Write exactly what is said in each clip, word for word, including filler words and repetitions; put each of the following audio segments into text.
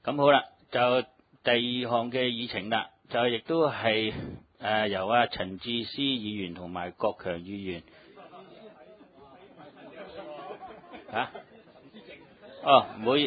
咁好啦，就第二項嘅議程啦，就亦都係誒、呃、由啊陳智思議員同埋郭強議員啊，哦唔好意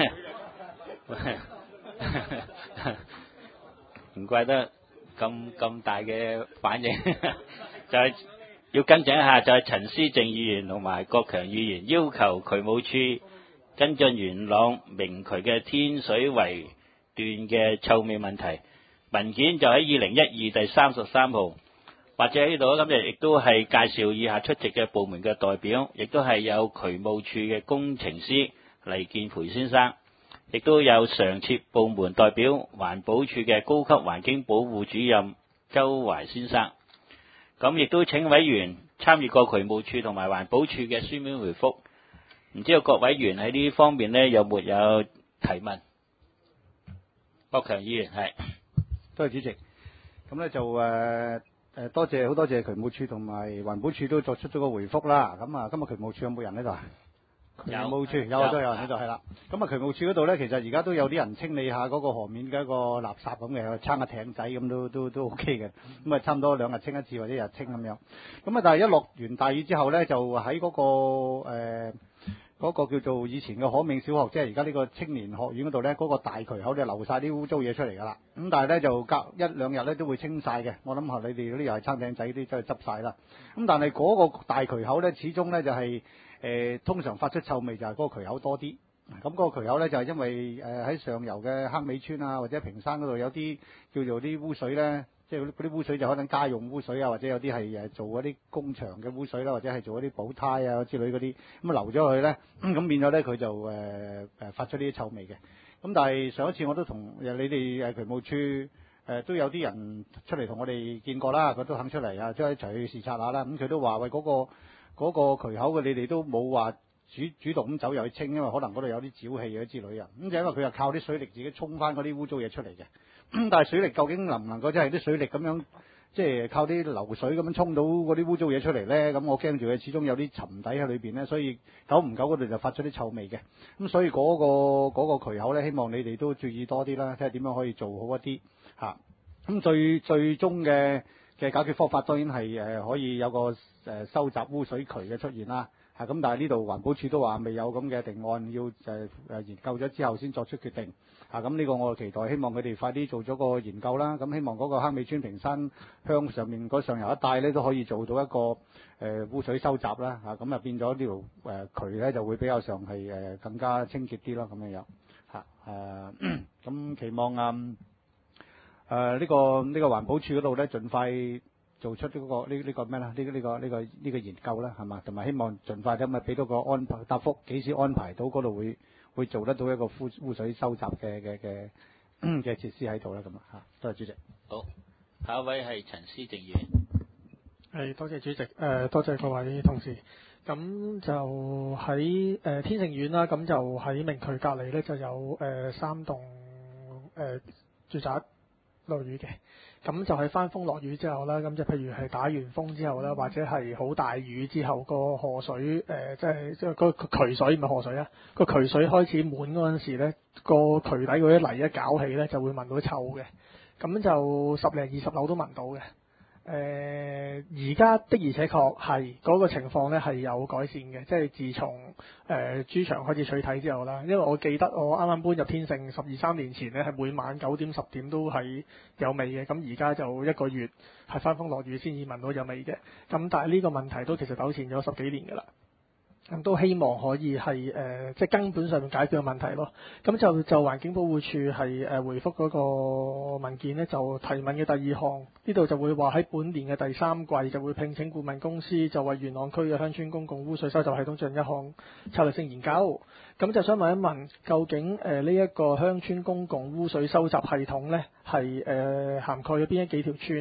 唔怪得咁咁大嘅反應，就係、是、要跟進一下，就係、是、陳思正議員同埋郭強議員要求渠務處跟進元朗明渠嘅天水圍段嘅臭味問題，文件就喺二零一二第三十三號，或者喺呢度今日亦都係介紹以下出席嘅部門嘅代表，亦都係有渠務處嘅工程師黎建培先生，亦都有常設部門代表環保署嘅高級環境保護主任周懷先生。咁亦都請委員參與過渠務處同埋環保署嘅書面回覆。唔知道各委員喺呢方面呢有沒有提問？郭強議員係， 多謝主席。咁咧就誒誒多謝好多謝渠務處同埋環保署都作出咗個回覆啦。咁啊，今日渠務處有冇人喺度啊？渠務處有啊，都有人喺度係啦。咁啊，渠務處嗰度咧，其實而家都有啲人清理下嗰個河面嘅一個垃圾咁嘅，撐下艇仔咁都都都 OK 嘅。咁啊，差唔多兩日清一次或者一日清咁樣。咁啊，但係一落完大雨之後咧，就喺嗰、個、呃嗰個叫做以前嘅可銘小學，即係而家呢個青年學院嗰度咧，嗰、個大渠口就流晒啲污糟嘢出嚟㗎啦。咁但係咧就隔一兩日咧都會清晒嘅。我諗下你哋嗰啲又係撐艇仔啲都係執晒啦。咁但係嗰個大渠口咧，始終咧就係、呃、通常發出臭味就係嗰個渠口多啲。咁嗰個渠口咧就係、因為誒喺、呃、上游嘅坑尾村啊或者屏山嗰度有啲叫做啲污水咧。即係嗰啲污水就可能家用污水啊，或者有啲係誒做嗰啲工場嘅污水啦，或者係做嗰啲補胎啊之類嗰啲，咁流咗去咧，咁變咗咧佢就誒誒、呃、發出呢啲臭味嘅。咁但係上一次我都同誒你哋誒渠務處誒、呃、都有啲人出嚟同我哋見過啦，佢都肯出嚟啊，即係一齊去視察下啦。咁佢都話喂嗰個嗰、嗰個渠口嘅你哋都冇話主主動咁走入去清，因為可能嗰度有啲沼氣啊之類啊。咁就因為佢又靠啲水力自己沖翻嗰啲污糟嘢出嚟嘅。但係水力究竟能唔能夠即係啲水力咁樣，即係靠啲流水咁樣沖到嗰啲污糟嘢出嚟咧？咁我驚住佢始終有啲沉底喺裏邊咧，所以久唔久嗰度就發出啲臭味嘅。咁所以嗰、嗰個嗰、嗰個渠口咧，希望你哋都注意多啲啦，睇下點樣可以做好一啲嚇。咁、啊、最最終嘅嘅解決方法當然係誒、呃、可以有個誒、呃、收集污水渠嘅出現啦。嚇、啊、咁，但係呢度環保署都話未有咁嘅定案，要誒誒、呃、研究咗之後先作出決定。啊，咁呢個我期待，希望佢哋快啲做咗個研究啦。咁希望嗰個坑尾村屏山鄉上面嗰上游一帶咧，都可以做到一個誒、呃、污水收集啦。嚇，咁啊變咗呢條誒渠咧就會比較上係誒、呃、更加清潔啲咯，咁樣樣嚇誒。咁期望啊誒呢、呃這個呢、這個環保署嗰度咧，盡快做出呢、這個呢呢、這個咩啦？呢、這個呢、這個呢、這個呢、這個研究啦，係嘛？同埋希望盡快咁啊俾到個安排答覆，幾時安排到嗰度會？會做得到一個污污水收集嘅嘅嘅嘅設施喺度啦，咁啊嚇，多謝主席。 好，下一位係陳思正議員。 係，多謝主席，誒、呃、多謝各位同事。咁就喺誒、呃、天盛苑啦，咁就喺明渠隔離咧就有誒、呃、三棟誒、呃、住宅樓宇嘅。咁就係翻風落雨之後啦，咁就譬如係打完風之後啦，或者係好大雨之後，個河水誒、呃，即係即係個渠水唔係河水啊，個渠水開始滿嗰陣時咧，個渠底嗰啲泥一攪起咧，就會聞到臭嘅。咁就十零二十樓都聞到嘅。誒而家的而且確係嗰個情況咧係有改善嘅，即係自從誒豬場開始取締之後啦。因為我記得我啱啱搬入天盛十二三年前咧，係每晚九點十點都係有味嘅。咁而家就一個月係翻風落雨先至聞到有味嘅。咁但係呢個問題都其實糾纏咗十幾年㗎啦。咁都希望可以係誒、呃，即係根本上面解決個問題咯。咁就就環境保護署係誒、呃、回覆嗰個文件呢，就提問嘅第二項，呢度就會話喺本年嘅第三季就會聘請顧問公司，就為元朗區嘅鄉村公共污水收集系統進行一項策略性研究。咁就想問一問，究竟誒呢一個鄉村公共污水收集系統呢，係誒、呃、涵蓋咗邊一幾條村？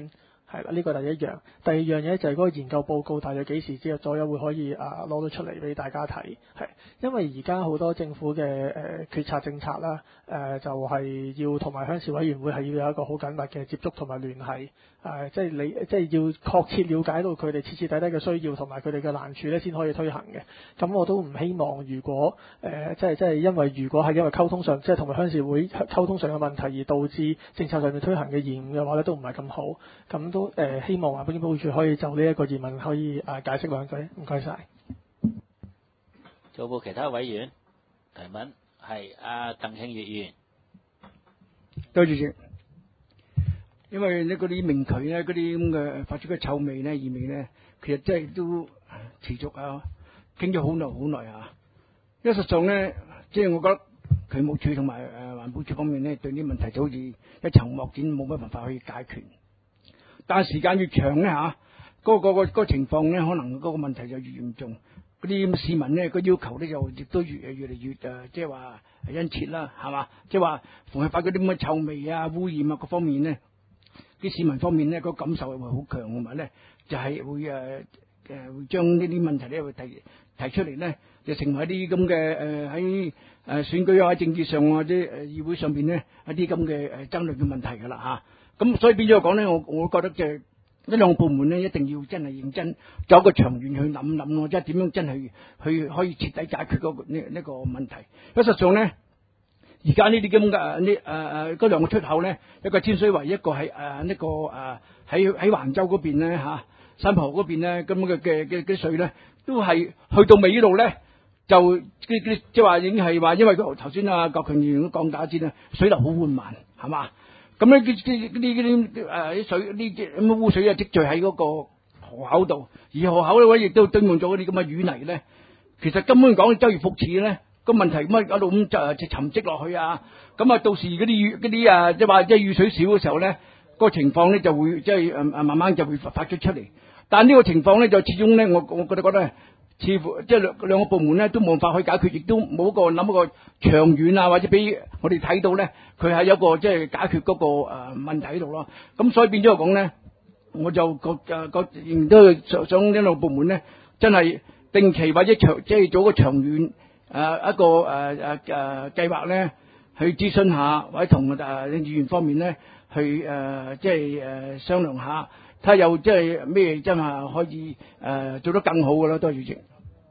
係啦，呢個第一樣。第二樣嘢就係嗰個研究報告，大約幾時之後左右會可以啊攞到出嚟俾大家睇。係因為而家好多政府嘅誒、呃、決策政策啦，誒、呃、就係、是、要同埋鄉事委員會係要有一個好緊密嘅接觸同埋聯繫。誒、呃、即係你即係要確切了解到佢哋徹徹底底嘅需要同埋佢哋嘅難處咧，先可以推行嘅。咁我都唔希望如果誒、呃、即係即係因為如果係因為溝通上即係同埋鄉事會溝通上嘅問題而導致政策上面推行嘅延誤嘅話咧，都唔係咁好。咁都誒、呃、希望環境保護署可以就呢一個疑問可以誒、呃、解釋兩句，唔該晒。 做冇其他委員提問，係阿鄧慶月議員。 多謝主席。因為咧嗰啲明渠咧嗰啲咁嘅發出嘅臭味咧異味咧，其實真係都持續啊，傾咗好耐好耐啊。因為實際上咧，即係我覺得渠務署同埋誒環保署方面咧，對呢啲問題就好似一籌莫展，冇乜辦法可以解決。但係時間越長咧嚇，嗰、嗰個、嗰個、嗰個情況咧，可能嗰個問題就越嚴重。嗰啲市民咧個要求咧就亦都越越嚟越誒，即係話殷切啦，係嘛？即係話逢係發嗰啲咁嘅臭味啊、污染啊各方面咧。啲市民方面咧，個感受係會好強，同埋咧就係、是、會誒誒、呃、會將呢啲問題咧會提提出嚟咧，就成為一啲咁嘅誒喺誒選舉啊、政治上或者誒議會上邊咧一啲咁嘅誒爭論嘅問題㗎啦嚇。咁、啊、所以變咗講咧，我我覺得就係呢兩個部門咧一定要真係認真走個長遠去諗諗咯，即係點樣真係去可以徹底解決嗰、那個呢呢、這個問題。事實上咧。而家呢啲咁嘅呢誒誒嗰兩個出口咧，一個天水圍，一個係誒呢個誒喺喺橫洲嗰邊咧嚇，新蒲嗰邊咧咁嘅嘅嘅嘅水咧，都係去到尾呢度咧，就啲啲即係話已經係話，因為頭先阿郭強議員都講大家知啦，水流好緩慢係嘛，咁咧啲啲啲啲誒啲水呢啲咁嘅污水啊積聚喺嗰個河口度，而河口咧亦都堆滿咗嗰啲咁嘅淤泥咧，其實根本講周而復始咧。個問題咁啊一路咁就就沉積落去啊，咁啊到時嗰啲雨嗰啲啊即係話即係雨水少嘅時候咧，個情況咧就會即係誒誒慢慢就會發出出嚟。但呢個情況咧就始終咧，我我覺得覺得似乎即係兩兩個部門咧都冇辦法去解決，亦都冇一個諗一個長遠啊，或者俾我哋睇到咧，佢係有一個即係解決嗰個誒問題喺度咯。咁所以變咗嚟講咧，我就覺誒覺仍然都想想呢兩個部門咧，真係定期或者長即係做個長遠。誒、呃、一個誒誒誒計劃咧，去諮詢下，或者同誒議員方面咧，去誒、呃、即係誒、呃、商量下，睇下有即係咩真係可以誒、呃、做得更好嘅咯，多謝主席。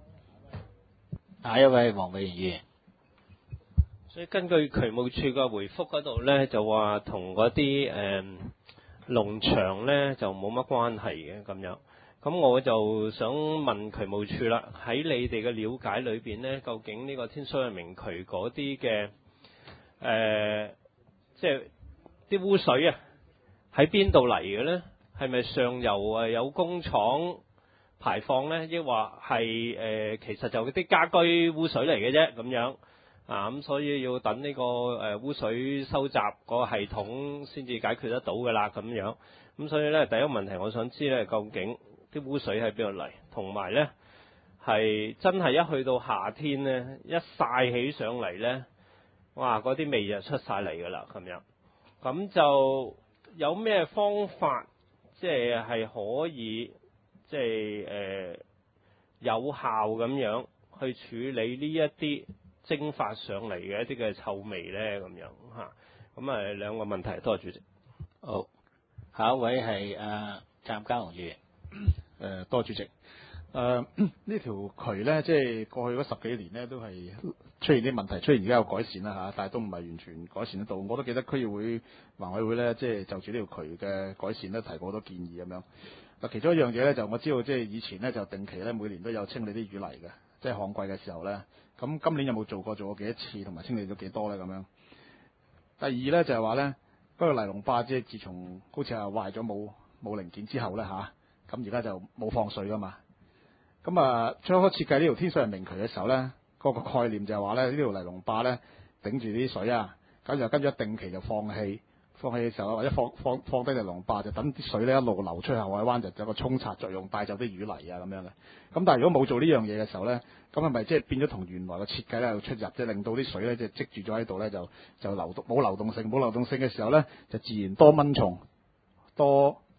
下一位黃美賢議員。 所以根據渠務署嘅回覆嗰度咧，就話同嗰啲誒農場咧就冇乜關係嘅咁樣。咁我就想問渠務署啦，喺你哋嘅了解裏邊咧，究竟呢個天水圍明渠嗰啲嘅誒，即係啲污水啊，喺邊度嚟嘅咧？係咪上游誒有工廠排放咧？抑或係誒其實就啲家居污水嚟嘅啫咁樣啊？咁所以要等呢個誒污水收集個系統先至解決得到㗎啦咁樣。咁所以咧，第一個問題我想知咧，究竟啲污水喺邊度嚟？同埋咧，係真係一去到夏天咧，一曬起上嚟咧，哇！嗰啲味就出晒嚟㗎啦，咁樣。咁就有咩方法，即係係可以，即係誒、呃、有效咁樣去處理呢一啲蒸發上嚟嘅一啲嘅臭味咧，咁樣嚇。咁啊兩個問題，多謝主席。 好，下一位係阿湛家雄議員。 誒，多謝主席。誒、呃，呢條渠咧，即係過去嗰十幾年咧，都係出現啲問題，雖然而家有改善啦嚇，但係都唔係完全改善得到。我都記得區議會、環委會咧，即係就住呢條渠嘅改善咧，提過好多建議咁樣。嗱，其中一樣嘢咧，就我知道，即係以前咧就定期咧，每年都有清理啲淤泥嘅，即係旱季嘅時候咧。咁今年有冇做過？做過幾多次？同埋清理咗幾多咧？咁樣。第二咧就係話咧，嗰、那個尼龍壩即係自從好似係壞咗冇冇零件之後咧嚇。咁而家就冇放水噶嘛，咁啊，最初設計呢條天水圍明渠嘅時候咧，嗰、那個概念就係話咧，呢條尼龍壩咧頂住啲水啊，咁就跟住一定期就放氣，放氣嘅時候或者放放放低尼龍壩，就等啲水咧一路流出去後海灣，就有個沖刷作用，帶走啲淤泥啊咁樣嘅。咁但係如果冇做呢樣嘢嘅時候咧，咁係咪即係變咗同原來嘅設計咧有出入，即係令到啲水咧即係積住咗喺度咧，就就流動冇流動性，冇流動性嘅時候咧，就自然多蚊蟲，多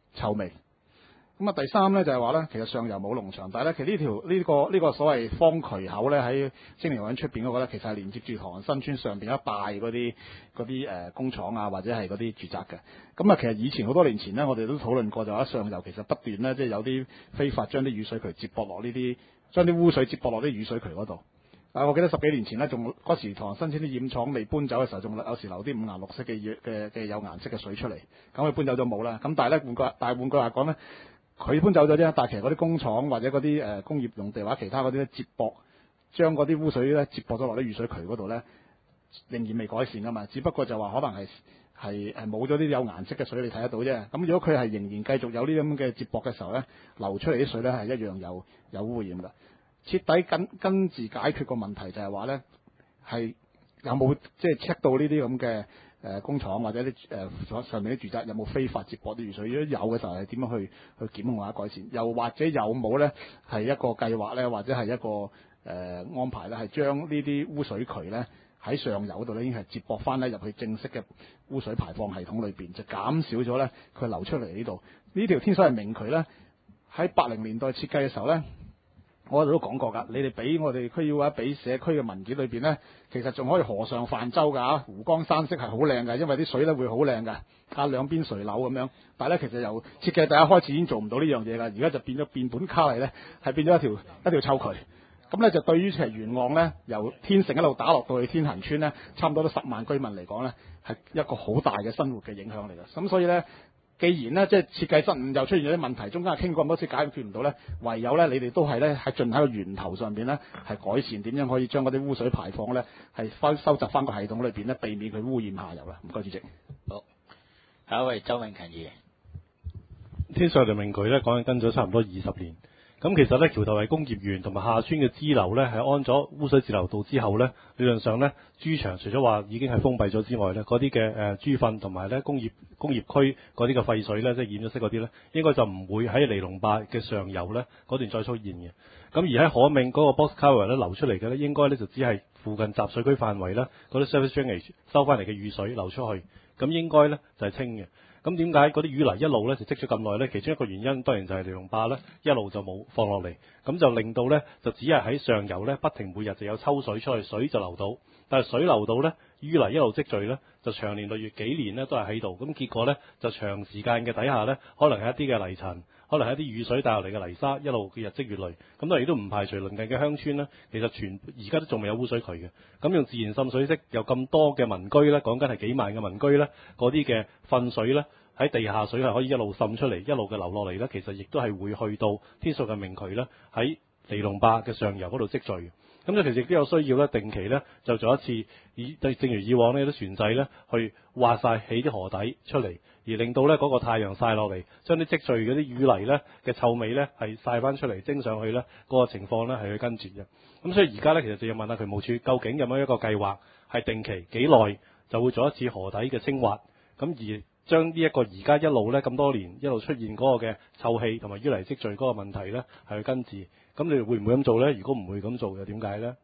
臭味。咁啊，第三咧就係話咧，其實上游冇農場，但係咧其實呢條呢、這個呢、這個所謂方渠口咧喺青年學院出邊嗰個咧，其實係連接住唐人新村上邊一帶嗰啲嗰啲誒工廠啊，或者係嗰啲住宅嘅。咁啊，其實以前好多年前咧，我哋都討論過，就話上游其實不斷咧，即係有啲非法將啲雨水渠接駁落呢啲，將啲污水接駁落啲雨水渠嗰度。啊，我記得十幾年前咧，仲嗰時唐人新村啲染廠未搬走嘅時候，仲有時留啲五顏六色嘅嘅嘅有顏色嘅水出嚟。咁佢搬走咗冇啦。咁但係咧換句，但係換句話講咧。佢搬走咗啫，但係其實嗰啲工廠或者嗰啲誒工業用地或者其他嗰啲咧接駁，將嗰啲污水咧接駁咗落啲雨水渠嗰度咧，仍然未改善噶嘛。只不過就話可能係係係冇咗啲有顏色嘅水，你睇得到啫。咁如果佢係仍然繼續有呢啲咁嘅接駁嘅時候咧，流出嚟啲水咧係一樣有有污染㗎。徹底根根治解決個問題就係話咧，係有冇即係 check 到呢啲咁嘅誒工廠或者啲誒上面啲住宅有冇非法接駁啲雨水？如果有嘅時候係點樣去去檢控或者改善？又或者有冇咧係一個計劃咧，或者係一個誒、呃、安排咧，係將呢啲污水渠咧喺上游度咧已經係接駁翻咧入去正式嘅污水排放系統裏邊，就減少咗咧佢流出嚟呢度。呢條天水圍明渠咧喺八零年代設計嘅時候咧，我哋都講過㗎，你哋俾我哋區議會俾社區嘅文件裏邊咧，其實仲可以河上泛舟㗎，湖光山色係好靚㗎，因為啲水咧會好靚㗎，啊兩邊垂柳咁樣。但係咧其實由設計第一開始已經做唔到呢樣嘢㗎，而家就變咗變本加厲咧，係變咗一條一條臭渠。咁咧就對於其實沿岸咧由天成一路打落到去天恒村咧，差唔多都十萬居民嚟講咧，係一個好大嘅生活嘅影響嚟㗎。咁所以咧。既然咧，即係設計失誤又出現咗啲問題，中間傾過咁多次解決唔到咧，唯有咧你哋都係咧喺進喺個源頭上邊咧係改善點樣可以將嗰啲污水排放咧係翻收集翻個系統裏邊咧，避免佢污染下游啦。唔該，主席。 好，下一位周永勤議員。 天水圍明渠咧講緊跟咗差唔多二十年。咁其實咧，橋頭圍工業園同埋下村嘅支流咧，係安咗污水截流道之後咧，理論上咧，豬場除咗話已經係封閉咗之外咧，嗰啲嘅誒豬糞同埋咧工業工業區嗰啲嘅廢水咧，即係染咗色嗰啲咧，應該就唔會喺尼龍壩嘅上游咧嗰段再出現嘅。咁而喺可銘嗰個 box culvert 咧流出嚟嘅咧，應該咧就只係附近集水區範圍咧嗰啲 surface drainage 收翻嚟嘅雨水流出去，咁應該咧就係清嘅。咁點解嗰啲雨泥一路咧就積咗咁耐咧？其中一個原因當然就係尼龍壩咧一路就冇放落嚟，咁就令到咧就只係喺上游咧不停每日就有抽水出去，水就流到，但係水流到咧淤泥一路積聚咧，就長年累月幾年咧都係喺度，咁結果咧就長時間嘅底下咧，可能係一啲嘅泥塵，可能係一啲雨水帶落嚟嘅泥沙，一路嘅日積月累，咁當然都唔排除鄰近嘅鄉村咧，其實全而家都仲未有污水渠嘅，咁用自然滲水式有咁多嘅民居咧，講緊係幾萬嘅民居咧，嗰啲嘅糞水咧喺地下水係可以一路滲出嚟，一路嘅流落嚟咧，其實亦都係會去到天水圍嘅明渠咧喺尼龍壩嘅上游嗰度積聚。咁就其實亦都有需要咧，定期咧就做一次，以正如以往呢啲船仔咧去挖晒起啲河底出嚟，而令到咧嗰個太陽曬落嚟，將啲積聚嗰啲雨泥咧嘅臭味咧係曬翻出嚟，蒸上去咧嗰個情況咧係去跟住嘅。咁所以而家咧其實就要問下渠務署，究竟有冇一個計劃係定期幾耐就會做一次河底嘅清滑，咁而將呢一個而家一路咧咁多年一路出現嗰個嘅臭氣同埋淤泥積聚嗰個問題咧係去根治。咁你哋會唔會咁做咧？如果唔會咁做，又點解咧？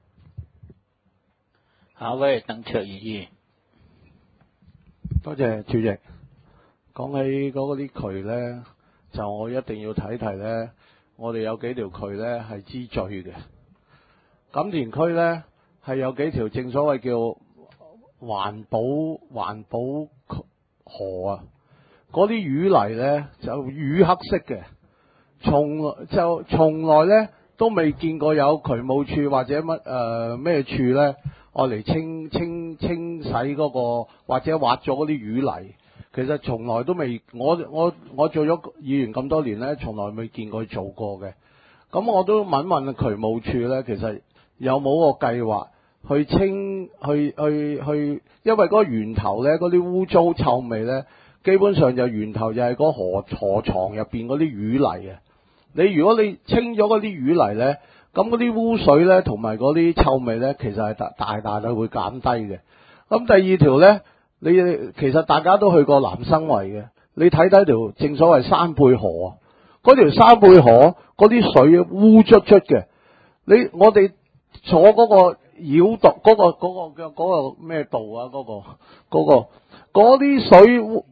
下一位鄧卓儀議員。 多謝主席。講起嗰啲渠咧，就我一定要提提咧。我哋有幾條渠咧係支聚嘅。錦田區咧係有幾條正所謂叫環保環保河啊，嗰啲淤泥咧就乳黑色嘅，從就從來咧都未見過有渠務處或者乜誒咩處咧，愛嚟清清清洗嗰個或者挖咗嗰啲淤泥。其實從來都未，我我我做咗議員咁多年咧，從來未見過佢做過嘅。咁我都問問渠務處咧，其實有冇個計劃去清去去去，因為嗰個源頭咧，嗰啲污糟臭味咧，基本上就源頭就係嗰河河床入邊嗰啲淤泥啊。你如果你清咗嗰啲淤泥咧，咁嗰啲污水咧同埋嗰啲臭味咧，其實係大大大嘅會減低嘅。咁第二條咧，你其實大家都去過南生圍嘅，你睇睇條正所謂山貝河啊，嗰條山貝河嗰啲水污卒卒嘅，你我哋坐嗰個繞道嗰個嗰個叫嗰個咩道啊，嗰個嗰個嗰啲水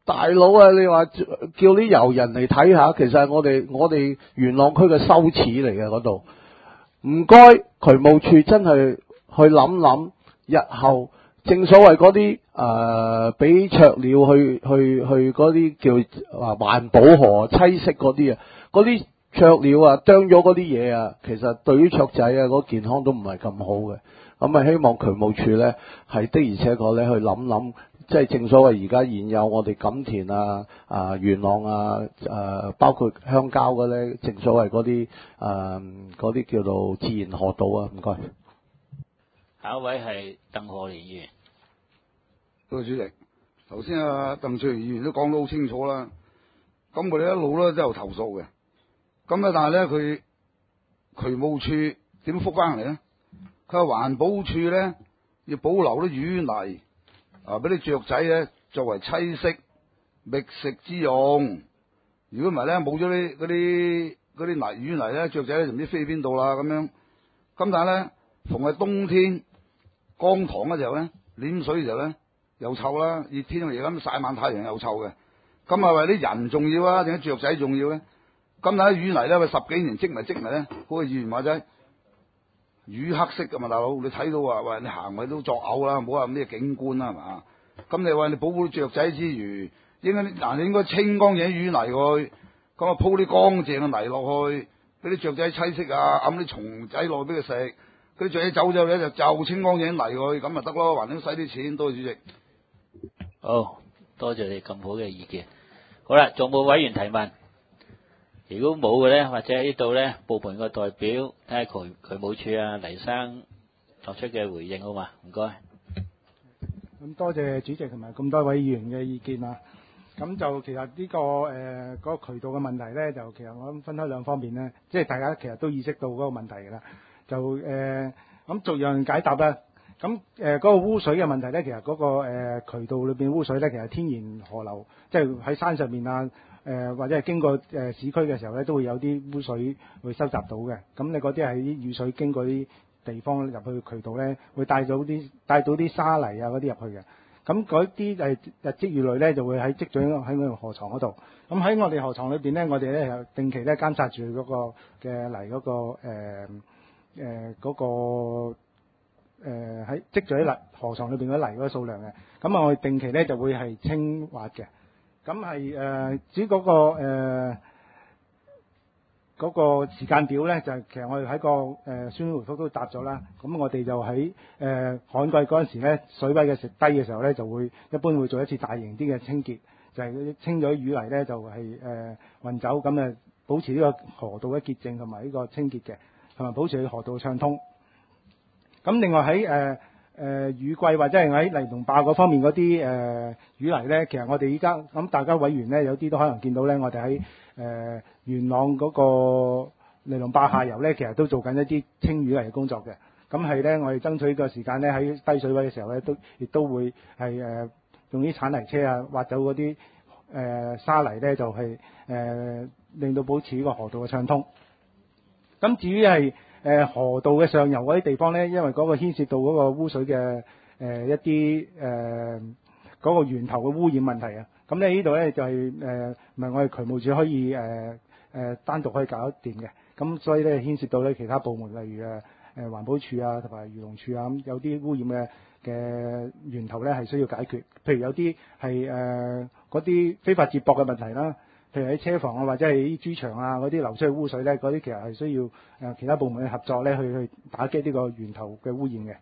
大佬啊，你話叫啲遊人嚟睇下，其實係我哋我哋元朗區嘅羞恥嚟嘅嗰度。唔該，渠務處真係去諗諗，日後正所謂嗰啲誒俾雀鳥去去去嗰啲叫啊環保河棲息嗰啲啊，嗰啲雀鳥啊啄咗嗰啲嘢啊，其實對於雀仔啊嗰健康都唔係咁好嘅。咁啊，希望渠務處咧係的而且確咧去諗諗。即係正所謂而家現有我哋錦田啊、啊元朗啊、誒包括鄉郊嘅咧，正所謂嗰啲誒嗰啲叫做自然河道啊，唔該。 下一位係鄧賀年議員。 多謝主席。頭先啊鄧翠怡議員都講得好清楚啦。咁我哋一路咧都有投訴嘅。咁啊，但係咧佢渠務處點覆翻嚟咧？佢話環保處咧要保留啲淤泥。啊！俾啲雀仔咧作為棲息、覓食之用。如果唔係咧，冇咗啲嗰啲嗰啲泥淤泥咧，雀仔咧就唔知飛邊度啦咁樣。咁但係咧，逢係冬天乾塘嘅時候咧，淹水嘅時候咧又臭啦，熱天而家咁曬晚太陽又臭嘅。咁係為啲人重要啊，定係雀仔重要咧？咁但係淤泥咧，佢十幾年積埋積埋咧，嗰個議員話齋。魚黑色噶嘛，大佬，你睇到話，喂，你行咪都作嘔啦，唔好話咩景觀啦，係嘛？咁你話你保護啲雀仔之餘，應該嗱你應該清乾淨啲淤泥去，咁啊鋪啲乾淨嘅泥落去，俾啲雀仔棲息啊，揞啲蟲仔落去俾佢食，嗰啲雀仔走咗咧就就清乾淨啲泥去，咁咪得咯，還點使啲錢？多謝主席。 好多謝你咁好嘅意見。好啦，仲冇委員提問？如果冇嘅咧，或者喺呢度咧，部門嘅代表睇下渠渠務處啊黎生作出嘅回應好嘛？唔該。 咁多謝主席同埋咁多位議員嘅意見啊。咁就其實呢、這個誒嗰、呃那個渠道嘅問題咧，就其實我諗分開兩方面咧，即係大家其實都意識到嗰個問題㗎啦。就誒咁、呃、逐樣解答啦。咁誒嗰個污水嘅問題咧，其實嗰、那個、呃、渠道裏邊污水咧，其實天然河流，即係喺山上面啊。誒、呃、或者係經過誒、呃、市區嘅時候咧，都會有啲污水會收集到嘅。咁你嗰啲係啲雨水經過啲地方入去渠道咧，會帶到啲帶到啲沙泥啊嗰啲入去嘅。咁嗰啲誒日積月累咧，就會喺積聚喺我哋河床嗰度。咁喺我哋河床裏邊咧，我哋咧又定期咧監察住嗰個嘅泥嗰、嗰個誒誒嗰個誒喺積聚喺泥河床裏邊嗰泥嗰個數量嘅。咁啊，我哋定期咧就會係清滑嘅。咁係誒，至於嗰個誒嗰、呃那個時間表咧，就其實我哋喺個誒書面回覆都答咗啦。咁我哋就喺誒、呃、旱季嗰陣時咧，水位嘅食低嘅時候咧，就會一般會做一次大型啲嘅清潔，就係、是、清咗淤泥咧，就係、是、誒、呃、運走，咁誒保持呢個河道嘅潔淨同埋呢個清潔嘅，同埋保持佢河道暢通。咁另外喺誒。呃誒、呃、雨季或者係喺泥龍壩嗰方面嗰啲誒淤泥咧，其實我哋依家咁大家委員咧，有啲都可能見到咧，我哋喺誒元朗嗰個泥龍壩下游咧，其實都做緊一啲清淤泥嘅工作嘅。咁係咧，我哋爭取個時間咧，喺低水位嘅時候咧，都亦都會係誒、呃、用啲鏟泥車啊，挖走嗰啲誒沙泥咧，就係、是、誒、呃、令到保持呢個河道嘅暢通。咁至於係誒、呃、河道嘅上游嗰啲地方咧，因為嗰個牽涉到嗰個污水嘅誒、呃、一啲誒嗰個源頭嘅污染問題啊，咁咧呢度咧就係誒唔係我哋渠務署可以誒誒、呃、單獨可以搞得掂嘅，咁所以咧牽涉到咧其他部門，例如誒誒、呃、環保署啊同埋漁農署啊，咁有啲污染嘅嘅源頭咧係需要解決，譬如有啲係誒嗰啲非法接駁嘅問題啦。譬如喺車房啊，或者係啲豬場啊，嗰啲流出去污水咧，嗰啲其實係需要誒、呃、其他部門嘅合作咧，去去打擊呢個源頭嘅污染嘅。誒、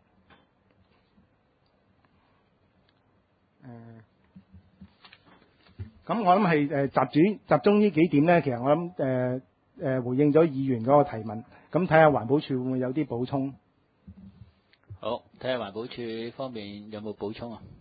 呃，咁我諗係誒集主集中呢幾點咧，其實我諗誒誒回應咗議員嗰個提問，咁睇下環保署會唔會有啲補充？ 好，睇下環保署方面有冇補充啊？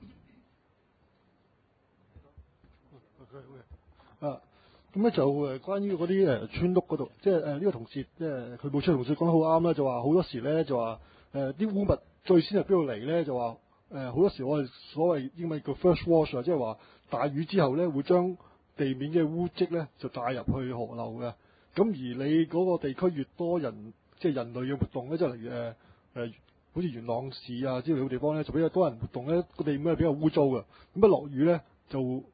啊，咁咧就誒關於嗰啲誒村屋嗰度，即係誒呢個同事，即係渠務署同事講得好啱啦，就話好多時咧就話誒啲污物最先係邊度嚟咧？就話誒好多時我哋所謂英文叫 first wash 啊，即係話大雨之後咧會將地面嘅污跡咧就帶入去河流嘅。咁而你嗰個地區越多人，即係人類嘅活動咧，即係例如誒誒、呃，好似元朗市啊之類嘅地方咧，就比較多人活動咧，個地面係比較污糟嘅。咁一落雨咧就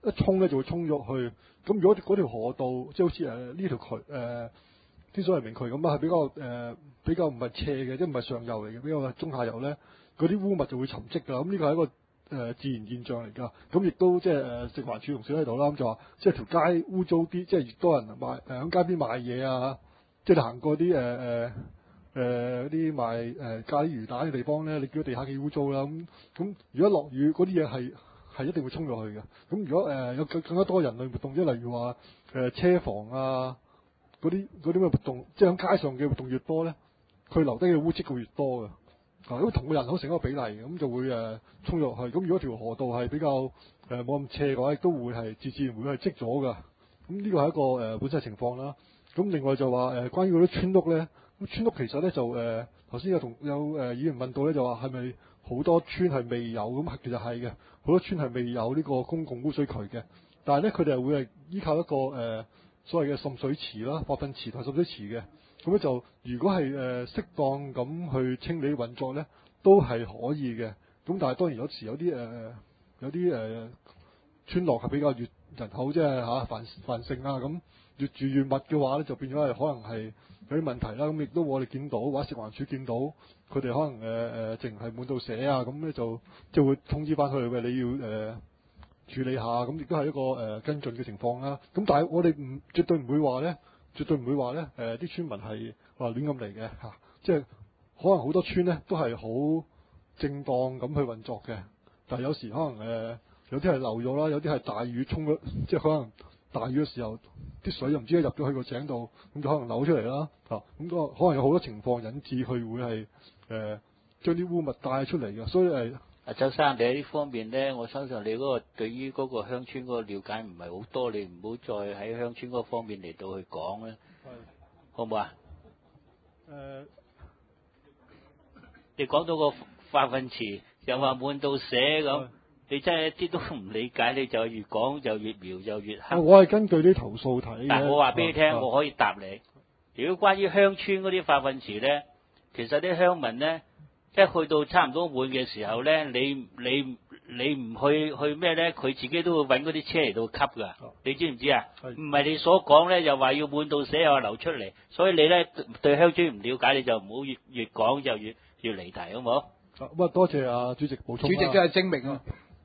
一衝咧就會衝咗去。咁如果嗰條河道即係好似誒呢條渠誒天水圍明渠咁啊，係比較誒、呃、比較唔係斜嘅，即係唔係上游嚟嘅，比較中下游咧，嗰啲污物就會沉積㗎。咁呢個係一個誒、呃、自然現象嚟㗎。咁亦都即係誒食環署同事喺度啦，咁就話即係條街污糟啲，即係越多人買誒喺街邊買嘢啊，即係行過啲誒誒。呃誒嗰啲賣誒咖喱魚蛋嘅地方咧，你見到地下幾污糟啦，咁咁如果落雨嗰啲嘢係係一定會衝落去嘅。咁如果誒、呃、有更更加多人類活動，即係例如話誒、呃、車房啊嗰啲嗰啲咩活動，即係喺街上嘅活動越多咧，佢留低嘅污漬會越多嘅。啊，咁同個人口成一個比例，咁就會誒、呃、衝落去。咁如果條河道係比較誒冇咁斜嘅話，亦都會係自自然會係積咗㗎。咁呢個係一個誒、呃、本身情況啦。咁另外就話誒、呃、關於嗰啲村屋咧。咁村屋其實咧就誒頭先有同有誒、呃、議員問到咧，就話係咪好多村係未有咁？其實係嘅，好多村係未有呢個公共污水渠嘅。但係咧，佢哋係會係依靠一個誒、呃、所謂嘅滲水池啦、化糞池同滲水池嘅。咁咧就如果係誒、呃、適當咁去清理運作咧，都係可以嘅。咁但係當然有時有啲誒、呃、有啲誒、呃、村落係比較越人口即係嚇繁繁盛啊，咁越住越密嘅話咧，就變咗係可能係有啲問題啦。咁亦都我哋見到或者食環署見到佢哋可能誒誒淨係滿到瀉啊，咁咧就即係會通知翻佢嘅你要誒、呃、處理下，咁亦都係一個誒、呃、跟進嘅情況啦。咁但係我哋唔絕對唔會話咧，絕對唔會話咧誒啲村民係話亂咁嚟嘅嚇，即係可能好多村咧都係好正當咁去運作嘅，但係有時可能誒、呃、有啲係漏咗啦，有啲係大雨沖咗，即係可能大雨嘅時候啲水又唔知入咗去個井度，咁就可能流出嚟啦嚇，咁個可能有好多情況引致佢會係誒將啲污物帶出嚟嘅，所以誒。 阿周生，你喺呢方面咧，我相信你嗰、嗰個對於嗰個鄉村嗰個了解唔係好多，你唔好再喺鄉村嗰方面嚟到去講咧，好唔好啊？誒、呃，你講到個化糞池又話滿到瀉咁，你真係一啲都唔理解，你就越講就越描就越黑。 我係根據啲投訴睇嘅。 但我話俾你聽， 啊、 我可以答你。如果關於鄉村嗰啲化糞池咧，其實啲鄉民咧。即係去到差唔多滿嘅時候咧，你你你唔去去咩咧？佢自己都會揾嗰啲車嚟到吸㗎，你知唔知啊？唔係你所講咧，又話要滿到瀉又話流出嚟，所以你咧對鄉村唔了解，你就唔好越越講就越越離題，好唔好？ 咁啊，多謝啊主席補充。 主席嘅證明啊！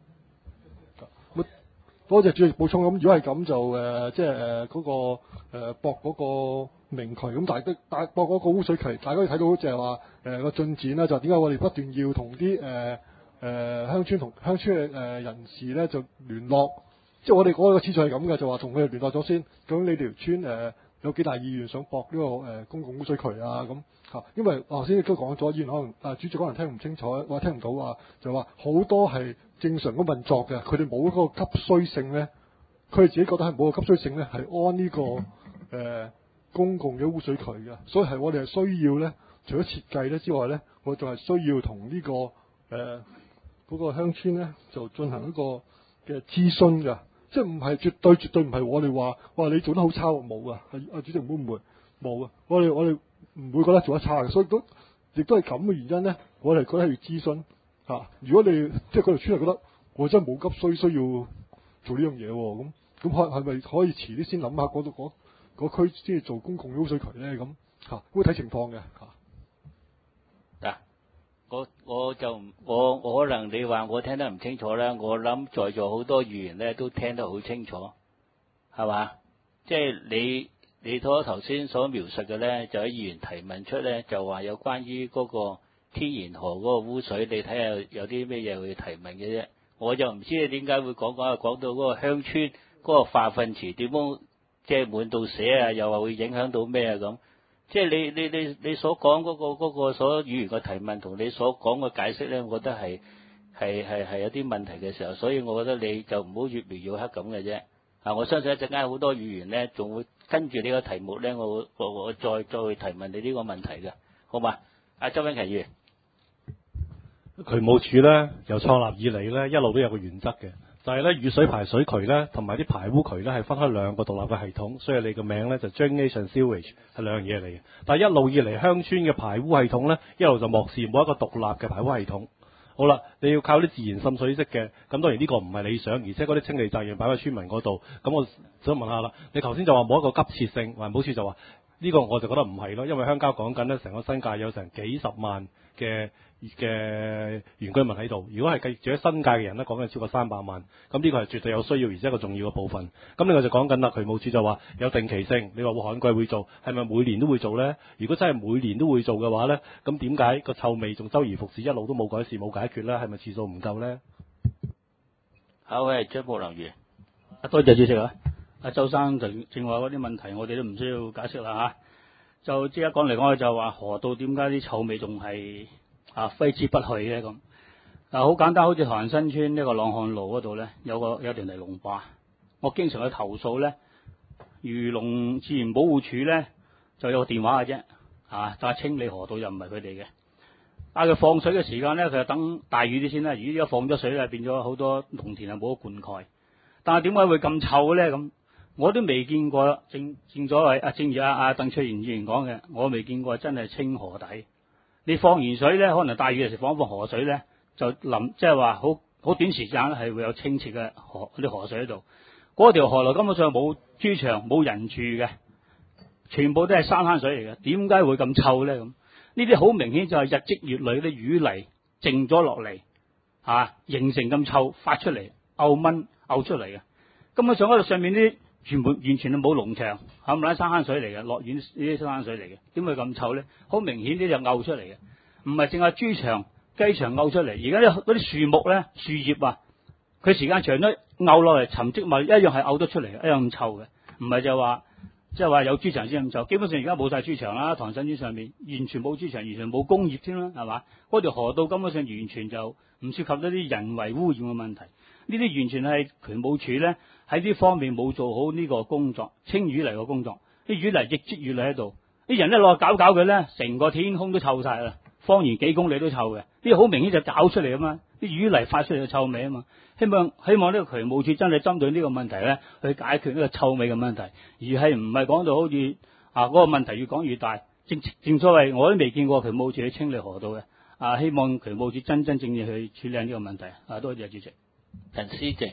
多謝主席補充。咁如果係咁就誒，即係誒嗰個誒駁嗰個明渠，咁大家大駁嗰個污水渠，大家可以睇到就係話誒個進展啦。就點解我哋不斷要同啲誒誒鄉村同鄉村嘅誒人士咧就聯絡？即係我哋嗰個次序係咁嘅，就話同佢哋聯絡咗先。究竟你條村誒、呃、有幾大意願想駁呢、這個誒、呃、公共污水渠啊？咁嚇，因為頭先亦都講咗，議員可能啊主席可能聽唔清楚，或者聽唔到啊，就話好多係正常咁運作嘅，佢哋冇嗰個急需性咧，佢哋自己覺得係冇個急需性咧，係安呢、這個誒、呃、公共嘅污水渠嘅，所以係我哋係需要咧，除咗設計咧之外咧，我仲係需要同呢、這個誒嗰、呃那個鄉村咧就進行一個嘅諮詢㗎。即係唔係絕對絕對唔係我哋話哇你做得好差喎，冇啊！阿主席唔好誤會，冇啊！我哋我哋唔會覺得做得差嘅，所以都亦都係咁嘅原因咧。我哋覺得係要諮詢嚇、啊。如果你即係嗰條村係覺得我真係冇急需需要做呢樣嘢喎，咁咁可係咪可以遲啲先諗下嗰度嗰嗰區先至做公共污水渠咧？咁嚇會睇情況嘅嚇。 嗱、啊，我我就我我可能你話我聽得唔清楚啦，我諗在座好多議員咧都聽得好清楚，係嘛？即係你你所頭先所描述嘅咧，就喺議員提問出咧，就話有關於嗰個天然河嗰個污水，你睇下有啲咩嘢去提問嘅啫。我就唔知你點解會講講講到嗰個鄉村嗰個化糞池點樣即係滿到瀉啊，又話會影響到咩啊咁。即係你你你你所講嗰、嗰個嗰、嗰個所議員嘅提問同你所講嘅解釋咧，我覺得係係係係有啲問題嘅時候，所以我覺得你就唔好越描越黑咁嘅啫。啊，我相信一陣間好多議員咧，仲會跟住呢個題目咧，我我我再再去提問你呢個問題嘅，好嘛？阿周永琪議員， 渠務署咧由創立以嚟咧，一路都有個原則嘅。就係咧，雨水排水渠咧，同埋啲排污渠咧，係分開兩個獨立嘅系統，所以你個名咧就 drainage and sewage 係兩樣嘢嚟嘅。但係一路以嚟，鄉村嘅排污系統咧，一路就漠視冇一個獨立嘅排污系統。 好啦，你要靠啲自然滲水式嘅，咁當然呢個唔係理想，而且嗰啲清理責任擺喺村民嗰度。咁我想問下啦，你頭先就話冇一個急切性，環保署就話呢個我就覺得唔係咯，因為鄉郊講緊咧，成個新界有成幾十萬嘅嘅原居民喺度。如果係計住喺新界嘅人咧，講緊超過三百萬，咁呢個係絕對有需要，而且一個重要嘅部分。咁另外就講緊啦，渠務署就話有定期性，你話會旱季會做，係咪每年都會做咧？如果真係每年都會做嘅話咧，咁點解個臭味仲周而復始，一路都冇改善冇解決咧？係咪次數唔夠咧？ 好，係張國良議。 啊，多謝主席啊！阿周生就正話嗰啲問題，我哋都唔需要解釋啦嚇。就即刻講嚟講去就話河道點解啲臭味仲係啊揮之不去咧咁？嗱，好簡單，好似唐人新村呢個朗漢路嗰度咧，有個有條尼龍壩，我經常去投訴咧，漁農自然保護署咧就有個電話嘅啫，啊，但係清理河道又唔係佢哋嘅。但係佢放水嘅時間咧，佢就等大雨啲先啦。如果一放咗水咧，變咗好多農田係冇得灌溉。但係點解會咁臭咧？咁我都未見過。正正所謂啊，正如阿阿鄧翠賢議員講嘅，我未見過真係清河底。你放完水咧，可能大雨嘅時放一放河水咧，就淋即係話好好短時間係會有清澈嘅河啲河水喺度。嗰條河流根本上冇豬場冇人住嘅，全部都係山坑水嚟嘅。點解會咁臭咧？咁呢啲好明顯就係日積月累啲雨泥靜咗落嚟，嚇形成咁臭發出嚟，漚蚊漚出嚟嘅。根本上嗰度上面啲全部完全係冇農場，冚唪唥山坑水嚟嘅，落雨呢啲山坑水嚟嘅，點會咁臭咧？好明顯啲就漚出嚟嘅，唔係淨係豬場、雞場漚出嚟。而家啲嗰啲樹木咧、樹葉啊，佢時間長咗漚落嚟沉積物，一樣係漚得出嚟，一樣咁臭嘅，唔係就話。即係話有豬場先咁臭，基本上而家冇晒豬場啦，唐人新村上面完全冇豬場，完全冇工業添啦，係嘛？嗰條河道根本上完全就唔涉及一啲人為污染嘅問題，呢啲完全係渠務署咧喺呢方面冇做好呢個工作，清淤泥嘅工作，啲淤泥日積月累喺度，啲人一落去搞搞佢咧，成個天空都臭晒啦，方圓幾公里都臭嘅，呢個好明顯就搞出嚟啊嘛，啲淤泥發出嚟嘅臭味啊嘛。希望希望呢個渠務署真係針對呢個問題咧，去解決呢個臭味嘅問題，而係唔係講到好似啊嗰、那個問題越講越大。正正所謂我都未見過渠務署去清理河道嘅，啊希望渠務署真真正正去處理呢個問題。啊，多謝主席。 陳思靜。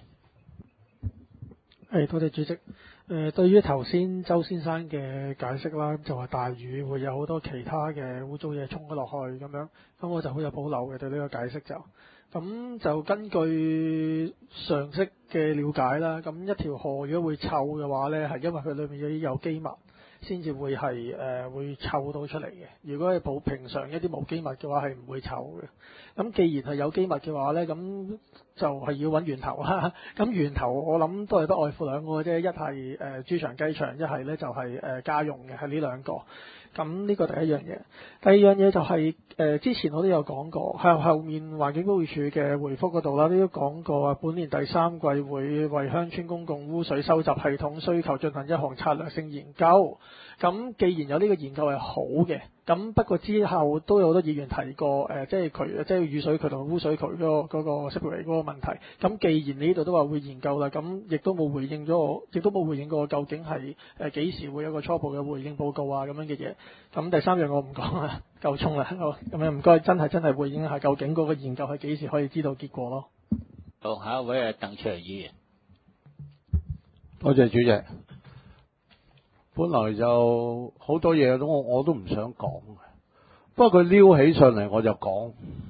係，多謝主席。誒、呃，對於頭先周先生嘅解釋啦，就話大雨會有好多其他嘅污糟嘢沖咗落去咁樣，咁我就好有保留嘅對呢個解釋就。咁就根據常識嘅了解啦，咁一條河如果會臭嘅話呢，係因為佢裏面有啲有機物，先至會係誒、呃、會臭到出嚟嘅。如果係普平常一啲無機物嘅話，係唔會臭嘅。咁既然係有機物嘅話呢，咁就係要揾源頭啦。咁源頭我諗都係不外乎兩個啫，一係誒豬場雞場，一係呢就係、是、誒、呃、家用嘅，係呢兩個。咁呢個第一樣嘢，第二樣嘢就係、是、誒、呃、之前我都有講過，喺後面環境保護署嘅回覆嗰度啦，都有講過啊，本年第三季會為鄉村公共污水收集系統需求進行一項策略性研究。咁既然有呢個研究係好嘅，咁不過之後都有好多議員提過誒、呃，即係渠即係雨水渠同污水渠嗰、那個嗰、那個 separate 嗰個問題。咁既然你呢度都話會研究啦，咁亦都冇回應咗我，亦都冇回應過究竟係誒幾時會有個初步嘅回應報告啊咁樣嘅嘢。咁第三樣我唔講啦，夠鐘啦，好咁樣唔該，真係真係回應下究竟嗰個研究係幾時可以知道結果咯。 好，下一位係鄧卓議員。 多謝主席。本來就好多嘢都我我都唔想講嘅，不過佢撩起上嚟我就講。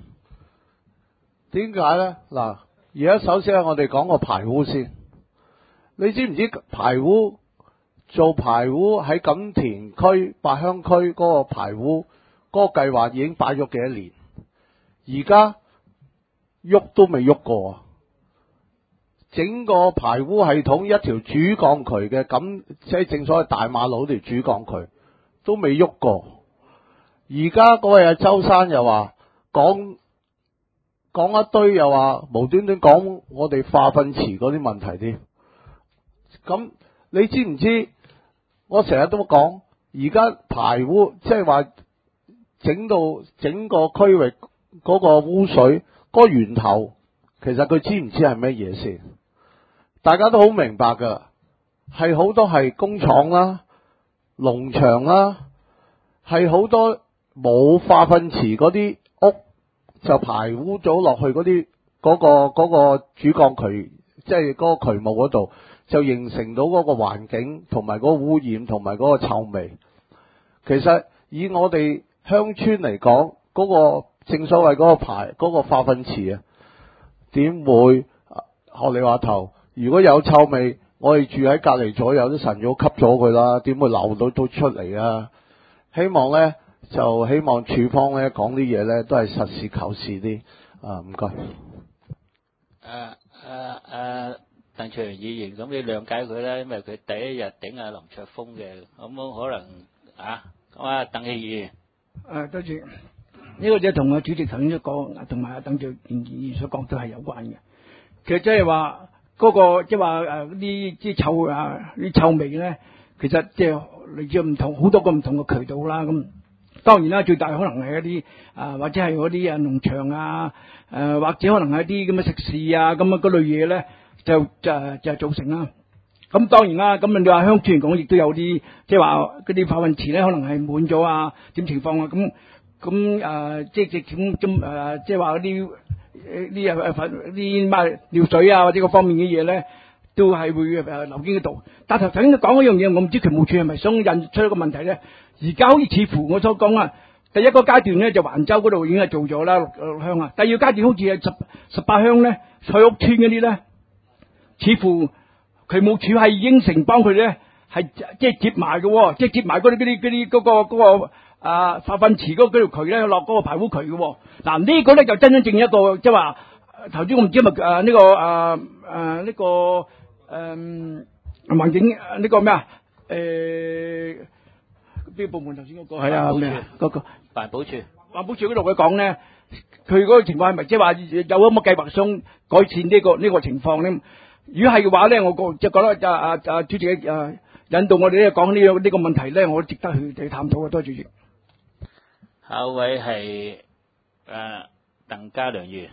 點解咧？嗱，而家首先我哋講個排污先。你知唔知排污做排污喺錦田區、八鄉區嗰個排污嗰個計劃已經擺咗幾多年？而家喐都未喐過啊！整個排污系統一條主幹渠嘅，咁即係正所謂大馬路條主幹渠都未喐過。而家嗰日周生又話講講一堆，又話無端端講我哋化糞池嗰啲問題添。咁你知唔知？我成日都講，而家排污即係話整到整個區域嗰個污水嗰個源頭，其實佢知唔知係咩嘢先？大家都好明白噶，係好多係工廠啦、農場啦，係好多冇化糞池嗰啲屋， 就排污咗落去嗰啲嗰個嗰、嗰個主幹渠，即係嗰個渠務嗰度，就形成到嗰個環境同埋嗰個污染同埋嗰個臭味。其實以我哋鄉村嚟講，嗰、嗰個正所謂嗰個排嗰、嗰個化糞池啊，點會學你話頭？如果有臭味，我哋住喺隔離左右啲神要吸咗佢啦，點會流到都出嚟啊？希望咧就希望處方咧講啲嘢咧都係實事求是啲啊！唔該。誒誒誒，鄧卓議員，咁你諒解佢啦，因為佢第一日頂阿林卓峰嘅，咁可能啊，咁啊，鄧議員。 誒，多謝。呢個就同阿主席頭先所講，同埋阿鄧卓議員所講都係有關嘅。其實即係話嗰個即係話誒啲啲臭啊啲臭味咧，其實即係嚟自唔同好多個唔同嘅渠道啦。咁當然啦，最大可能係一啲啊或者係嗰啲啊農場啊誒或者可能係一啲咁嘅食肆啊咁啊嗰類嘢咧就就就造成啦。咁當然啦，咁你話鄉村嚟講，亦都有啲即係話嗰啲化糞池咧，可能係滿咗啊點情況啊咁咁誒即係咁咁誒即係話嗰啲。啲誒誒啲咩尿水啊或者各方面嘅嘢咧，都係會誒流經嗰度。但頭先講嗰樣嘢，我唔知渠務署係咪想引出一個問題咧？而家好似似乎我所講啊，第一個階段咧就環州嗰度已經係做咗啦，六六鄉啊。第二個階段好似係十十八鄉咧，菜屋村嗰啲咧，似乎渠務署係應承幫佢咧，係即係接埋嘅，即係接埋嗰啲嗰啲嗰啲嗰個嗰個。啊！化糞池嗰嗰條渠咧，落嗰個排污渠嘅。嗱、啊這個、呢個咧就真真正正一個即係話頭先我唔知咪誒呢個啊誒呢個誒環境呢、這個咩啊誒邊個部門頭先嗰個係啊咩啊嗰個環保署環保署嗰度佢講咧，佢嗰個情況係咪即係話有咁嘅計劃想改善呢、這個呢、這個情況咧？如果係嘅話咧，我覺就覺得啊啊主席啊引導我哋咧講呢個呢個問題咧，我值得去去探討嘅。多謝主席。 下一位係誒鄧家良議員，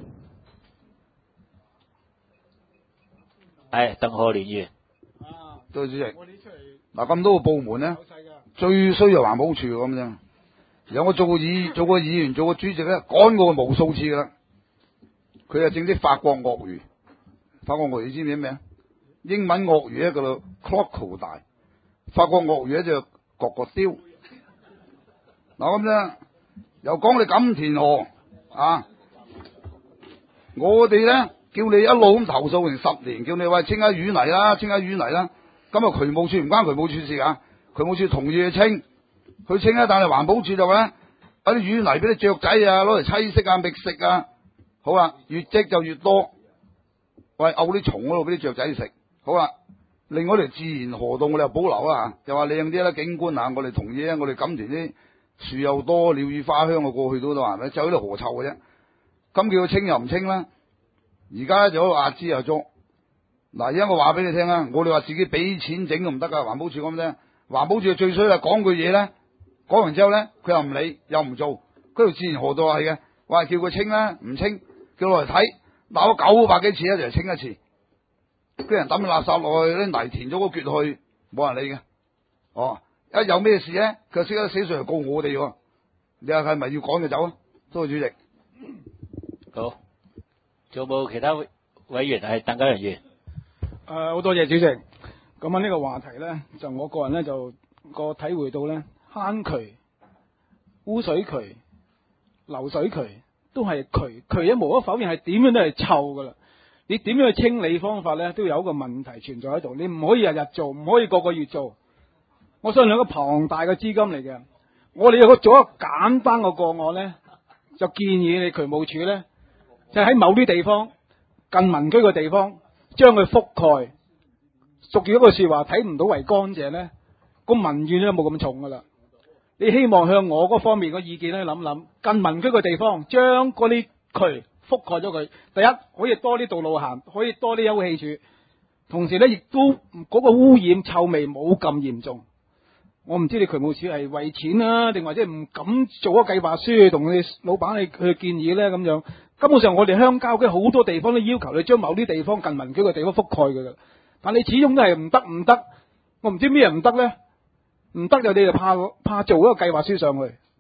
係鄧賀年議員。 多謝主席。嗱咁多個部門咧，最衰就環保署咁啫。有我做過議做過議員做過主席咧，趕過佢無數次噶啦。佢係整啲法國鱷魚，法國鱷魚你知唔知咩啊？英文鱷魚咧叫做 crocodile， 法國鱷魚咧就角角雕。嗱咁咧。又講你錦田河啊！我哋咧叫你一路咁投訴成十年，叫你喂清下淤泥啦，清下淤泥啦。咁啊渠務署唔關渠務署事啊，渠務署同意去清，去清啊。但係環保署就話咧，啲淤泥俾啲雀仔啊攞嚟棲息啊覓食啊，好啊，越積就越多。喂，漚啲蟲嗰度俾啲雀仔食，好啦。另外條自然河道我哋又保留啊，又話靚啲啦，景觀啊，我哋同意啊，我哋錦田啲。樹又多，鳥語花香啊，過去到都係咪？就喺度河臭嘅啫。咁叫佢清又唔清啦。而家就喺度壓支又捉。嗱，而家我話俾你聽啊，我哋話自己俾錢整都唔得噶。環保署咁啫，環保署最衰啦，講句嘢咧，講完之後咧，佢又唔理，又唔做。嗰條自然河道係嘅，話叫佢清啦，唔清，叫落嚟睇，鬧咗九百幾次咧，就嚟清一次。啲人抌啲垃圾落去，啲泥填咗個橛去，冇人理嘅。哦。一有咩事咧，佢就識得寫上嚟告我哋喎。你話係咪要趕佢走啊？多謝主席。 好，仲有冇其他委員係鄧家良議員？ 誒，好多謝主席。咁啊，呢個話題咧，就我個人咧就個體會到咧，坑渠、污水渠、流水渠都係渠，渠一無可否認係點樣都係臭噶啦。你點樣去清理方法咧，都有一個問題存在喺度。你唔可以日日做，唔可以個個月做。我相信一個龐大嘅資金嚟嘅，我哋有個做一個簡單嘅個案咧，就建議你渠務署咧，就喺某啲地方近民居嘅地方，將佢覆蓋。俗語嗰句說話，睇唔到為乾淨咧，個民怨都冇咁重噶啦。你希望向我嗰方面嘅意見咧諗諗，近民居嘅地方，將嗰啲渠覆蓋咗佢。第一，可以多啲道路行，可以多啲休憩處，同時咧亦都嗰個污染臭味冇咁嚴重。我唔知你渠務署係為錢啊，定或者唔敢做一個計劃書同你老闆去去建議咧咁樣。根本上我哋鄉郊嘅好多地方都要求你將某啲地方近民居嘅地方覆蓋佢噶，但你始終都係唔得唔得。我唔知咩人唔得咧，唔得就你就怕怕做一個計劃書上去。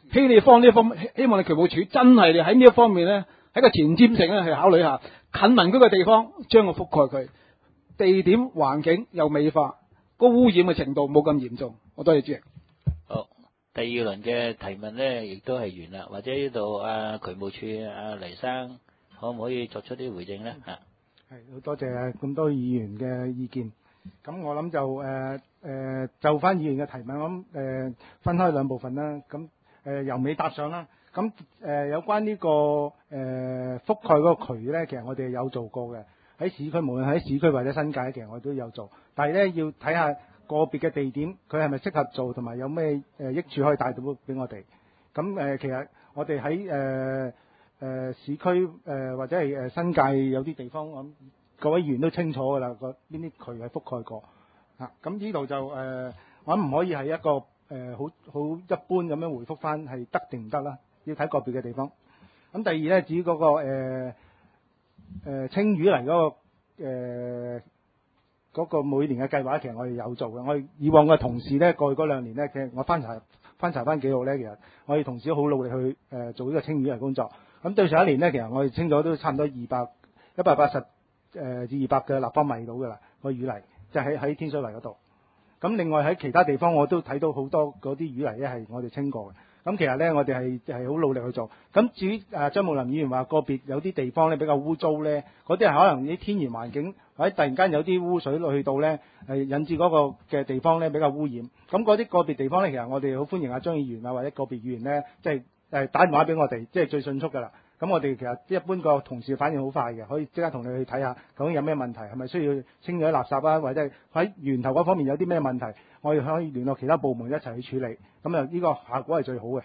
希你方呢一方，希望你渠務署真係你喺呢一方面咧，喺個前瞻性咧係考慮下近民居嘅地方，將個覆蓋佢地點環境又美化，個污染嘅程度冇咁嚴重。我多謝主席。 好，第二輪嘅提問咧，亦都係完啦。或者呢度啊渠務署啊黎生可唔可以作出啲回應咧？嚇， 係好多謝咁多議員嘅意見。咁我諗就誒誒、呃、就翻議員嘅提問，我諗誒、呃、分開兩部分啦。咁誒、呃、由尾答上啦。咁誒、呃、有關呢、這個誒、呃、覆蓋嗰個渠咧，其實我哋有做過嘅。喺市區，無論喺市區或者新界，其實我哋都有做。但係咧要睇下個別嘅地點，佢係咪適合做，同埋有咩誒益處可以帶到俾我哋。咁誒、呃、其實我哋喺誒誒市區誒、呃、或者係誒新界有啲地方，我諗各位議員都清楚㗎啦，個邊啲渠係覆蓋過啊。咁呢度就誒、呃、我諗唔可以係一個誒好好一般咁樣回覆翻係得定唔得啦，要睇個別嘅地方。咁第二咧，至於嗰、那個誒。呃誒、呃、清淤泥嗰、那個誒嗰、呃那個每年嘅計劃，其實我哋有做嘅。我哋以往嘅同事咧，過去嗰兩年咧，其實我翻查翻查翻記錄咧，其實我哋同事都好努力去誒、呃、做呢個清淤泥工作。咁對上一年咧，其實我哋清咗都差唔多二百一百八十誒至二百嘅立方米到㗎啦，個淤泥就喺、是、喺天水圍嗰度。咁另外喺其他地方我都睇到好多嗰啲淤泥咧係我哋清過嘅。咁其實咧，我哋係係好努力去做。咁至於誒張慕林議員話個別有啲地方咧比較污糟咧，嗰啲係可能啲天然環境或者突然間有啲污水去到咧，係引致嗰個嘅地方咧比較污染。咁嗰啲個別地方咧，其實我哋好歡迎阿張議員啊或者個別議員咧，即係誒打電話俾我哋，即係最迅速㗎啦。咁我哋其實一般個同事反應好快嘅，可以即刻同你去睇下究竟有咩問題，係咪需要清咗啲垃圾啊，或者喺源頭嗰方面有啲咩問題，我哋可以聯絡其他部門一齊去處理。咁啊，呢個效果係最好嘅。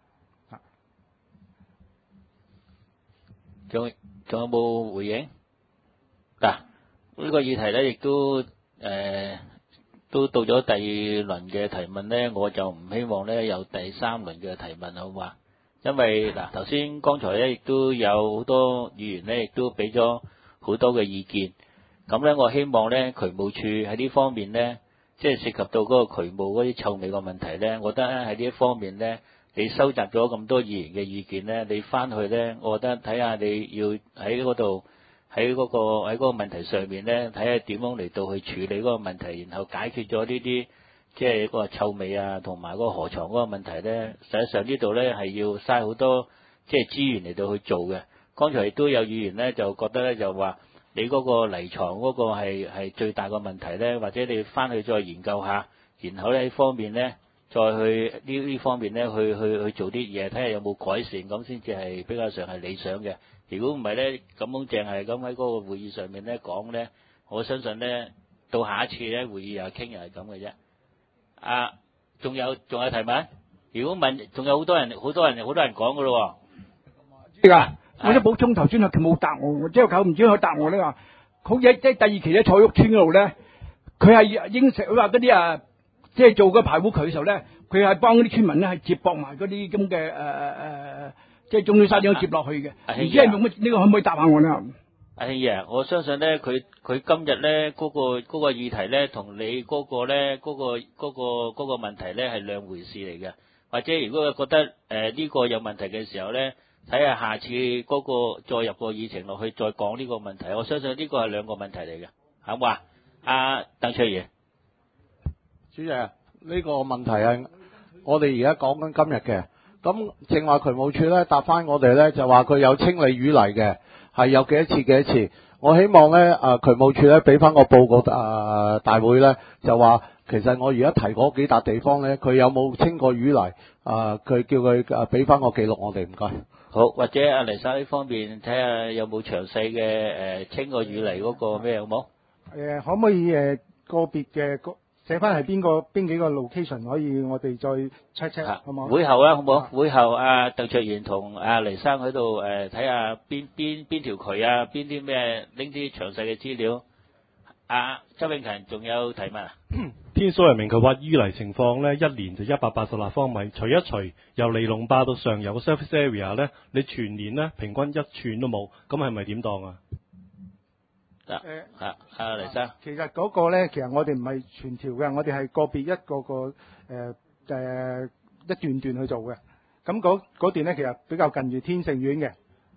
仲仲有冇回應？嗱、啊，呢、這個議題咧，亦都誒、呃、都到咗第二輪嘅提問咧，我就唔希望咧有第三輪嘅提問，好嘛？因為嗱，頭先剛才咧亦都有好多議員咧，亦都俾咗好多嘅意見。咁咧，我希望咧渠務處喺呢方面咧，即係涉及到嗰個渠務嗰啲臭味個問題咧，我覺得喺呢一方面咧，你收集咗咁多議員嘅意見咧，你翻去咧，我覺得睇下你要喺嗰度喺嗰個喺嗰個問題上面咧，睇下點樣嚟到去處理嗰個問題，然後解決咗呢啲即係嗰個臭味啊，同埋嗰個河床嗰個問題咧。實際上呢度咧係要嘥好多即係資源嚟到去做嘅。剛才亦都有議員咧就覺得咧就話你嗰個泥床嗰個係係最大個問題咧，或者你翻去再研究下，然後咧呢方面咧。再去呢呢方面咧，去去去做啲嘢，睇下有冇改善，咁先至係比較上係理想嘅。如果唔係咧，咁樣淨係咁喺嗰個會議上面咧講咧，我相信咧到下一次咧會議又傾又係咁嘅啫。啊，仲有仲有提問？如果問，仲有好多人好多人好多人講㗎咯喎。 呢個，我想補充頭先佢冇答我，我即係佢唔知佢答我咧話，好似即係第二期咧彩玉村嗰度咧，佢係應承佢話嗰啲啊。即係做個排污渠嘅時候咧，佢係幫啲村民咧係接駁埋嗰啲咁嘅誒誒，即係中水沙點樣接落去嘅。唔知係用乜？呢個可唔可以答下我咧？ 阿興爺，我相信咧，佢佢今日咧嗰個嗰個議題咧，同你嗰個咧嗰個嗰個嗰個問題咧係兩回事嚟嘅。或者如果佢覺得誒呢個有問題嘅時候咧，睇下下次嗰個再入個議程落去再講呢個問題。我相信呢個係兩個問題嚟嘅，好嘛？阿鄧卓賢。 主席，呢、這個問題係我哋而家講緊今日嘅。咁正話渠務處咧答翻我哋咧，就話佢有清理淤泥嘅，係有幾多次幾多次。我希望咧啊渠務處咧俾翻個報告啊大會咧，就話其實我而家提嗰幾笪地方咧，佢有冇清過淤泥啊？佢叫佢啊俾翻個記錄我哋，唔該。 好，或者阿黎生呢方面睇下有冇詳細嘅誒清過淤泥嗰個咩好冇？ 誒可唔可以誒個別嘅個？寫翻係邊個邊幾個 location 可以我哋再 check check 好冇？ 會後啊，好冇？會後阿鄧卓賢同阿黎生喺度誒睇下邊邊邊條渠啊，邊啲咩拎啲詳細嘅資料。阿周永勤仲有提問啊？ 天水圍明渠挖淤泥情況咧，一年就一百八十立方米，除一除由尼龍壩到上游嘅 surface area 咧，你全年咧平均一寸都冇，咁係咪點當啊？ 誒啊啊黎生， 其實嗰個咧，其實我哋唔係全條嘅，我哋係個別一個個誒誒、呃呃、一段段去做嘅。 咁嗰嗰段咧其實比較近住天盛苑嘅。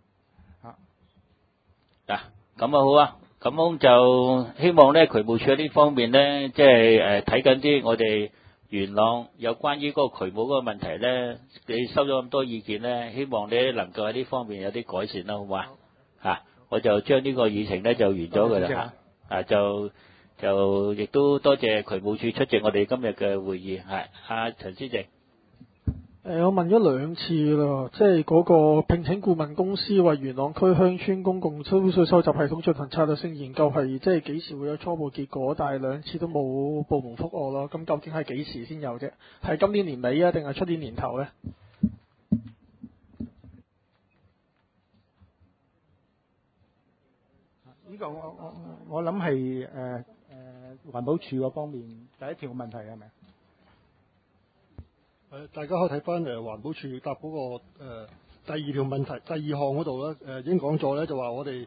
嗱，咁啊好啊，咁就希望咧渠務處呢方面咧，即係誒睇緊啲我哋元朗有關於嗰個渠務嗰個問題咧，你收咗咁多意見咧，希望你能夠喺呢方面有啲改善啦，好嘛？嚇，我就將呢個議程咧就完咗㗎啦嚇，啊就就亦都多謝渠務處出席我哋今日嘅會議，係阿陳思靜。 誒，我問咗兩次啦，即係嗰個聘請顧問公司為元朗區鄉村公共污水收集系統進行策略性研究，係即係幾時會有初步結果？但係兩次都冇部門覆我咯。咁究竟係幾時先有啫？係今年年尾啊，定係出年年頭咧？ 呢個我我我諗係誒誒環保署嗰方面第一條問題係咪？ 誒，大家可以睇翻誒環保署答嗰、那個、呃、第二條問題，第二項嗰度咧誒已經講咗咧，就話我哋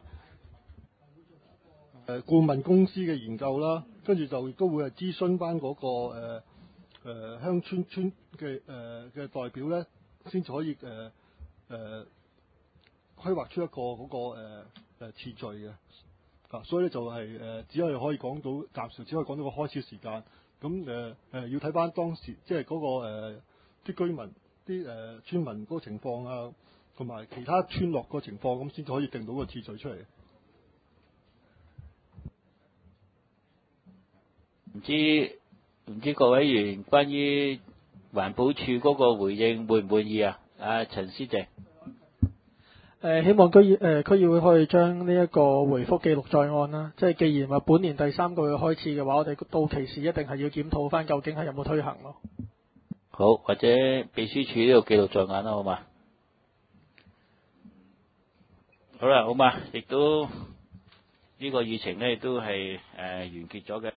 誒顧問公司嘅研究啦，跟住就亦都會係諮詢翻嗰個誒誒、呃、鄉村村嘅誒嘅代表咧，先至可以誒誒、呃、規劃出一個嗰、那個誒、呃、次序嘅。啊，所以咧就係、是、誒、呃、只係可以講到暫時只可以講到個開始時間。咁誒誒要睇翻當時即係嗰個誒。呃啲居民、啲誒、呃、村民嗰個情況啊，同埋其他村落個情況，咁先至可以定到個次序出嚟。 唔知唔知各位議員關於環保署嗰個回應滿唔滿意啊？阿陳思靜。 誒，希望區議誒區議會可以將呢一個回覆記錄在案啦。即係既然話本年第三個月開始嘅話，我哋到期時一定係要檢討翻究竟係有冇推行咯。 好，或者秘書處呢度記錄在眼啦，好嘛？好啦，好嘛，亦都呢個議程咧，亦都係誒完結咗嘅。